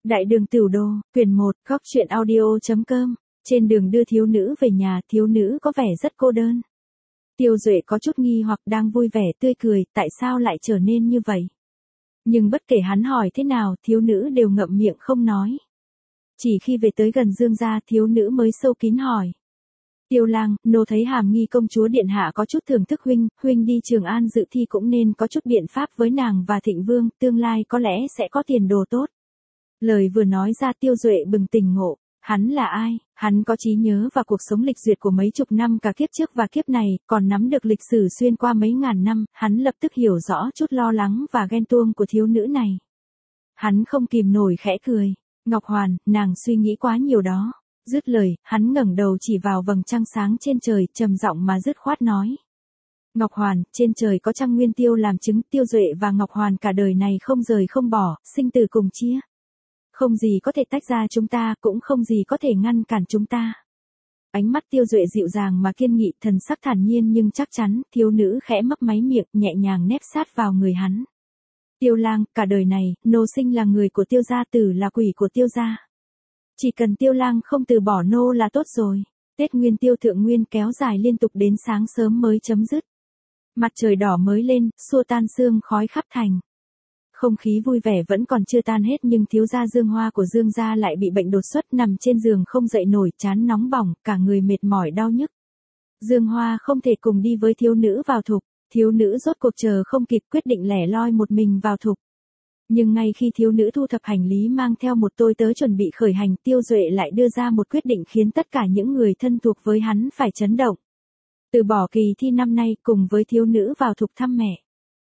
Đại đường Tửu Đô, quyển 1, góc truyện audio.com. Trên đường đưa thiếu nữ về nhà, thiếu nữ có vẻ rất cô đơn. Tiêu Duệ có chút nghi hoặc đang vui vẻ tươi cười, tại sao lại trở nên như vậy? Nhưng bất kể hắn hỏi thế nào, thiếu nữ đều ngậm miệng không nói. Chỉ khi về tới gần Dương gia, thiếu nữ mới sâu kín hỏi. Tiêu Lang, nô thấy Hàm Nghi công chúa điện hạ có chút thưởng thức huynh đi Trường An dự thi cũng nên có chút biện pháp với nàng và Thịnh Vương, tương lai có lẽ sẽ có tiền đồ tốt. Lời vừa nói ra Tiêu Duệ bừng tỉnh ngộ, hắn là ai, hắn có trí nhớ và cuộc sống lịch duyệt của mấy chục năm cả kiếp trước và kiếp này, còn nắm được lịch sử xuyên qua mấy ngàn năm, hắn lập tức hiểu rõ chút lo lắng và ghen tuông của thiếu nữ này. Hắn không kìm nổi khẽ cười, Ngọc Hoàn, nàng suy nghĩ quá nhiều đó. Dứt lời, hắn ngẩng đầu chỉ vào vầng trăng sáng trên trời, trầm giọng mà dứt khoát nói. Ngọc Hoàn, trên trời có trăng nguyên tiêu làm chứng, Tiêu Duệ và Ngọc Hoàn cả đời này không rời không bỏ, sinh tử cùng chia. Không gì có thể tách ra chúng ta, cũng không gì có thể ngăn cản chúng ta. Ánh mắt Tiêu Duệ dịu dàng mà kiên nghị, thần sắc thản nhiên nhưng chắc chắn, thiếu nữ khẽ mấp máy miệng, nhẹ nhàng nép sát vào người hắn. Tiêu Lang, cả đời này, nô sinh là người của Tiêu gia, tử là quỷ của Tiêu gia. Chỉ cần Tiêu Lang không từ bỏ nô là tốt rồi. Tết Nguyên Tiêu Thượng Nguyên kéo dài liên tục đến sáng sớm mới chấm dứt. Mặt trời đỏ mới lên, xua tan sương khói khắp thành. Không khí vui vẻ vẫn còn chưa tan hết nhưng thiếu gia Dương Hoa của Dương gia lại bị bệnh đột xuất, nằm trên giường không dậy nổi, trán nóng bỏng, cả người mệt mỏi đau nhức. Dương Hoa không thể cùng đi với thiếu nữ vào thục, thiếu nữ rốt cuộc chờ không kịp quyết định lẻ loi một mình vào thục. Nhưng ngay khi thiếu nữ thu thập hành lý mang theo một tôi tớ chuẩn bị khởi hành, Tiêu Duệ lại đưa ra một quyết định khiến tất cả những người thân thuộc với hắn phải chấn động. Từ bỏ kỳ thi năm nay cùng với thiếu nữ vào thục thăm mẹ.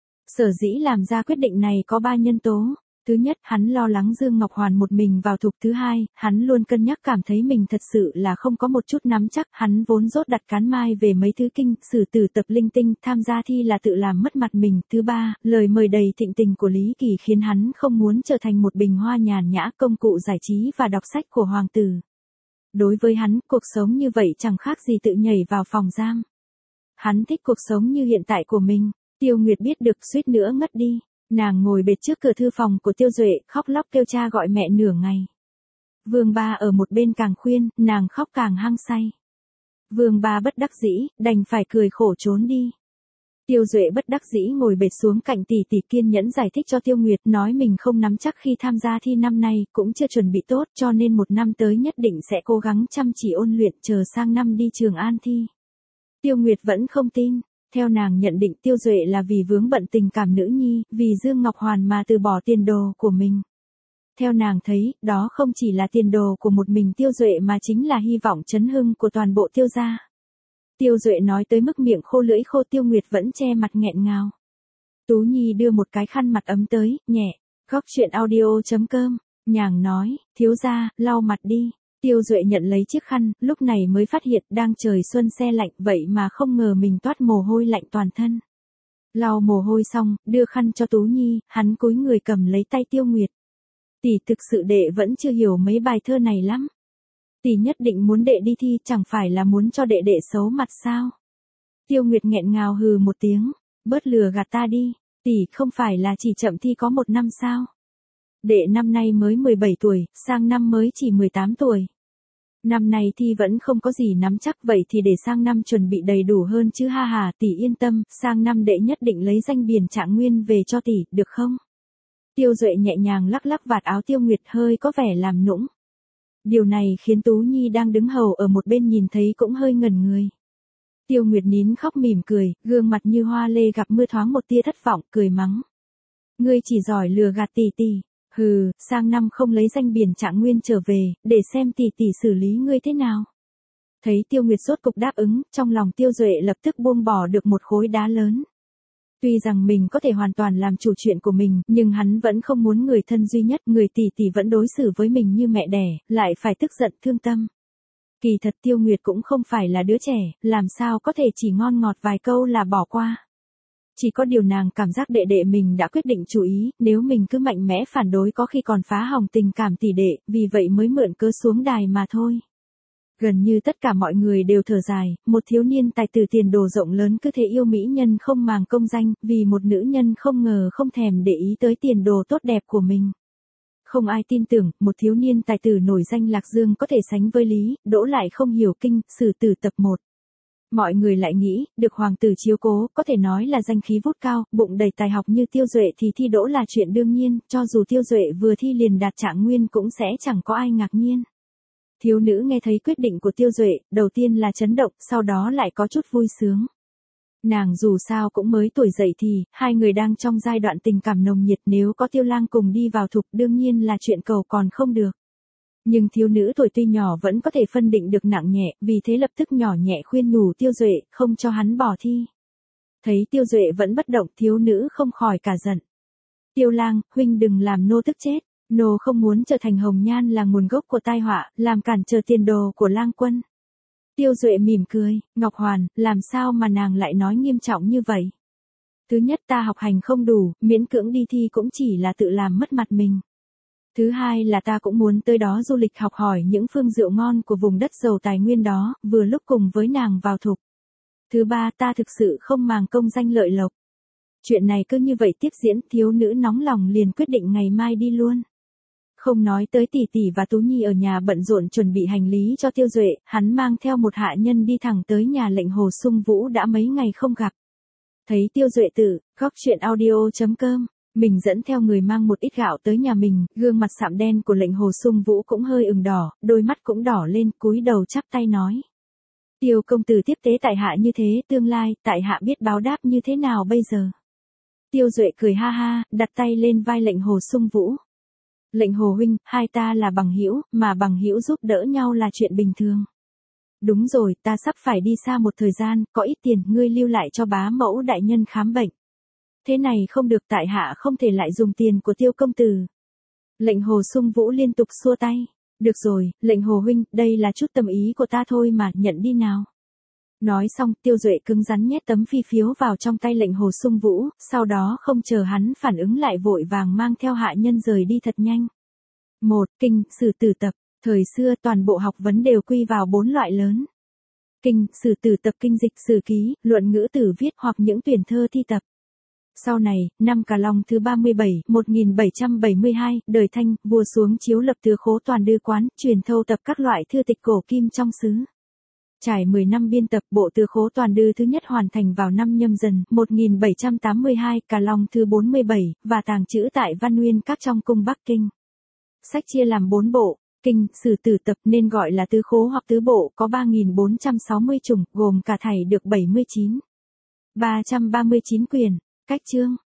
Sở dĩ làm ra quyết định này có 3 nhân tố. Thứ nhất, hắn lo lắng Dương Ngọc Hoàn một mình vào thục. Thứ hai, hắn luôn cân nhắc cảm thấy mình thật sự là không có một chút nắm chắc. Hắn vốn dốt đặt cán mai về mấy thứ kinh, sử tử tập linh tinh, tham gia thi là tự làm mất mặt mình. Thứ ba, lời mời đầy thịnh tình của Lý Kỳ khiến hắn không muốn trở thành một bình hoa nhàn nhã, công cụ giải trí và đọc sách của hoàng tử. Đối với hắn, cuộc sống như vậy chẳng khác gì tự nhảy vào phòng giam. Hắn thích cuộc sống như hiện tại của mình. Tiêu Nguyệt biết được suýt nữa ngất đi. Nàng ngồi bệt trước cửa thư phòng của Tiêu Duệ, khóc lóc kêu cha gọi mẹ nửa ngày. Vương Ba ở một bên càng khuyên, nàng khóc càng hăng say. Vương Ba bất đắc dĩ, đành phải cười khổ trốn đi. Tiêu Duệ bất đắc dĩ ngồi bệt xuống cạnh tỷ tỷ kiên nhẫn giải thích cho Tiêu Nguyệt, nói mình không nắm chắc khi tham gia thi năm nay, cũng chưa chuẩn bị tốt, cho nên một năm tới nhất định sẽ cố gắng chăm chỉ ôn luyện, chờ sang năm đi Trường An thi. Tiêu Nguyệt vẫn không tin. Theo nàng nhận định Tiêu Duệ là vì vướng bận tình cảm nữ nhi, vì Dương Ngọc Hoàn mà từ bỏ tiền đồ của mình. Theo nàng thấy, đó không chỉ là tiền đồ của một mình Tiêu Duệ mà chính là hy vọng chấn hưng của toàn bộ Tiêu gia. Tiêu Duệ nói tới mức miệng khô lưỡi khô, Tiêu Nguyệt vẫn che mặt nghẹn ngào. Tú Nhi đưa một cái khăn mặt ấm tới, nhẹ, góc truyện audio.com, nhàng nói, thiếu gia, lau mặt đi. Tiêu Duệ nhận lấy chiếc khăn, lúc này mới phát hiện đang trời xuân se lạnh, vậy mà không ngờ mình toát mồ hôi lạnh toàn thân. Lau mồ hôi xong, đưa khăn cho Tú Nhi, hắn cúi người cầm lấy tay Tiêu Nguyệt. Tỷ, thực sự đệ vẫn chưa hiểu mấy bài thơ này lắm. Tỷ nhất định muốn đệ đi thi, chẳng phải là muốn cho đệ xấu mặt sao? Tiêu Nguyệt nghẹn ngào hừ một tiếng, bớt lừa gạt ta đi, tỷ không phải là chỉ chậm thi có 1 năm sao? Đệ năm nay mới 17 tuổi, sang năm mới chỉ 18 tuổi. Năm nay thi vẫn không có gì nắm chắc, vậy thì để sang năm chuẩn bị đầy đủ hơn chứ ha hà, tỷ yên tâm, sang năm đệ nhất định lấy danh biền trạng nguyên về cho tỷ, được không? Tiêu Duệ nhẹ nhàng lắc lắc vạt áo Tiêu Nguyệt, hơi có vẻ làm nũng. Điều này khiến Tú Nhi đang đứng hầu ở một bên nhìn thấy cũng hơi ngẩn người. Tiêu Nguyệt nín khóc mỉm cười, gương mặt như hoa lê gặp mưa thoáng một tia thất vọng, cười mắng. Ngươi chỉ giỏi lừa gạt tỷ tỷ. Hừ, sang năm không lấy danh biền trạng nguyên trở về, để xem tỷ tỷ xử lý ngươi thế nào. Thấy Tiêu Nguyệt rốt cục đáp ứng, trong lòng Tiêu Duệ lập tức buông bỏ được một khối đá lớn. Tuy rằng mình có thể hoàn toàn làm chủ chuyện của mình, nhưng hắn vẫn không muốn người thân duy nhất, người tỷ tỷ vẫn đối xử với mình như mẹ đẻ, lại phải tức giận thương tâm. Kỳ thật Tiêu Nguyệt cũng không phải là đứa trẻ, làm sao có thể chỉ ngon ngọt vài câu là bỏ qua. Chỉ có điều nàng cảm giác đệ mình đã quyết định chú ý, nếu mình cứ mạnh mẽ phản đối có khi còn phá hỏng tình cảm tỷ đệ, vì vậy mới mượn cớ xuống đài mà thôi. Gần như tất cả mọi người đều thở dài, một thiếu niên tài tử tiền đồ rộng lớn cứ thế yêu mỹ nhân không màng công danh, vì một nữ nhân không ngờ không thèm để ý tới tiền đồ tốt đẹp của mình. Không ai tin tưởng, một thiếu niên tài tử nổi danh Lạc Dương có thể sánh với Lý, Đỗ lại không hiểu kinh, sử tử tập 1. Mọi người lại nghĩ, được hoàng tử chiếu cố, có thể nói là danh khí vút cao, bụng đầy tài học như Tiêu Duệ thì thi đỗ là chuyện đương nhiên, cho dù Tiêu Duệ vừa thi liền đạt trạng nguyên cũng sẽ chẳng có ai ngạc nhiên. Thiếu nữ nghe thấy quyết định của Tiêu Duệ, đầu tiên là chấn động, sau đó lại có chút vui sướng. Nàng dù sao cũng mới tuổi dậy thì, hai người đang trong giai đoạn tình cảm nồng nhiệt, nếu có Tiêu Lang cùng đi vào thục đương nhiên là chuyện cầu còn không được. Nhưng thiếu nữ tuổi tuy nhỏ vẫn có thể phân định được nặng nhẹ, vì thế lập tức nhỏ nhẹ khuyên nhủ Tiêu Duệ, không cho hắn bỏ thi. Thấy Tiêu Duệ vẫn bất động, thiếu nữ không khỏi cả giận. Tiêu Lang, huynh đừng làm nô tức chết, nô không muốn trở thành hồng nhan là nguồn gốc của tai họa, làm cản trở tiền đồ của Lang quân. Tiêu Duệ mỉm cười, Ngọc Hoàn, làm sao mà nàng lại nói nghiêm trọng như vậy? Thứ nhất ta học hành không đủ, miễn cưỡng đi thi cũng chỉ là tự làm mất mặt mình. Thứ hai là ta cũng muốn tới đó du lịch học hỏi những phương rượu ngon của vùng đất giàu tài nguyên đó, vừa lúc cùng với nàng vào thục. Thứ ba ta thực sự không màng công danh lợi lộc. Chuyện này cứ như vậy tiếp diễn, thiếu nữ nóng lòng liền quyết định ngày mai đi luôn. Không nói tới tỷ tỷ và Tú Nhi ở nhà bận rộn chuẩn bị hành lý cho Tiêu Duệ, hắn mang theo một hạ nhân đi thẳng tới nhà lệnh Hồ Sung Vũ đã mấy ngày không gặp. Thấy Tiêu Duệ tự, góc chuyện audio.com, mình dẫn theo người mang một ít gạo tới nhà mình, gương mặt sạm đen của lệnh Hồ Sung Vũ cũng hơi ửng đỏ, đôi mắt cũng đỏ lên, cúi đầu chắp tay nói. Tiêu công tử tiếp tế tại hạ như thế, tương lai, tại hạ biết báo đáp như thế nào bây giờ? Tiêu Duệ cười ha ha, đặt tay lên vai lệnh Hồ Sung Vũ. Lệnh Hồ huynh, hai ta là bằng hữu, mà bằng hữu giúp đỡ nhau là chuyện bình thường. Đúng rồi, ta sắp phải đi xa một thời gian, có ít tiền, ngươi lưu lại cho bá mẫu đại nhân khám bệnh. Thế này không được, tại hạ không thể lại dùng tiền của Tiêu công tử. Lệnh Hồ Sung Vũ liên tục xua tay. Được rồi, lệnh Hồ huynh, đây là chút tâm ý của ta thôi mà, nhận đi nào. Nói xong, Tiêu Duệ cứng rắn nhét tấm phi phiếu vào trong tay lệnh Hồ Sung Vũ, sau đó không chờ hắn phản ứng lại vội vàng mang theo hạ nhân rời đi thật nhanh. 1. Kinh, sử tử tập. Thời xưa toàn bộ học vấn đều quy vào 4 loại lớn. Kinh, sử tử tập kinh dịch sử ký, luận ngữ tử viết hoặc những tuyển thơ thi tập. Sau này, năm Cà Long thứ 37, 1772, đời Thanh, vua xuống chiếu lập tứ khố toàn đưa quán, truyền thâu tập các loại thư tịch cổ kim trong xứ. Trải 10 năm biên tập, bộ tứ khố toàn đưa thứ nhất hoàn thành vào năm Nhâm Dần, 1782, Cà Long thứ 47, và tàng trữ tại Văn Nguyên Các trong cung Bắc Kinh. Sách chia làm 4 bộ, kinh, sử tử tập nên gọi là tứ khố hoặc tứ bộ, có 3.460 chủng, gồm cả thảy được 339 quyển. Cách chương